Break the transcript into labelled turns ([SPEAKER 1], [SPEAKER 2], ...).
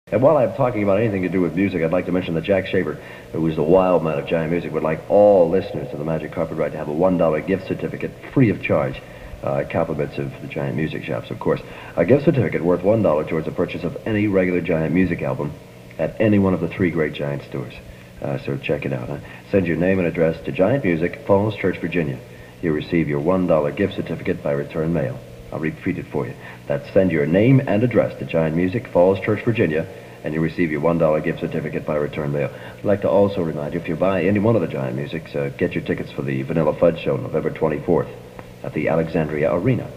[SPEAKER 1] And while I'm talking about anything to do with music, I'd like to mention that Jack Shaver, who is the wild man of Giant Music, would like all listeners to the Magic Carpet Ride to have a $1 gift certificate free of charge. Compliments of the Giant Music Shops, of course. A gift certificate worth $1 towards the purchase of any regular Giant Music album at any one of the 3 great Giant stores. So check it out. Huh? Send your name and address to Giant Music, Falls Church, Virginia. You'll receive your $1 gift certificate by return mail. I'll repeat it for you. That's send your name and address to Giant Music, Falls Church, Virginia, and you'll receive your $1 gift certificate by return mail. I'd like to also remind you, if you buy any one of the Giant Musics, get your tickets for the Vanilla Fudge Show November 24th at the Alexandria Arena.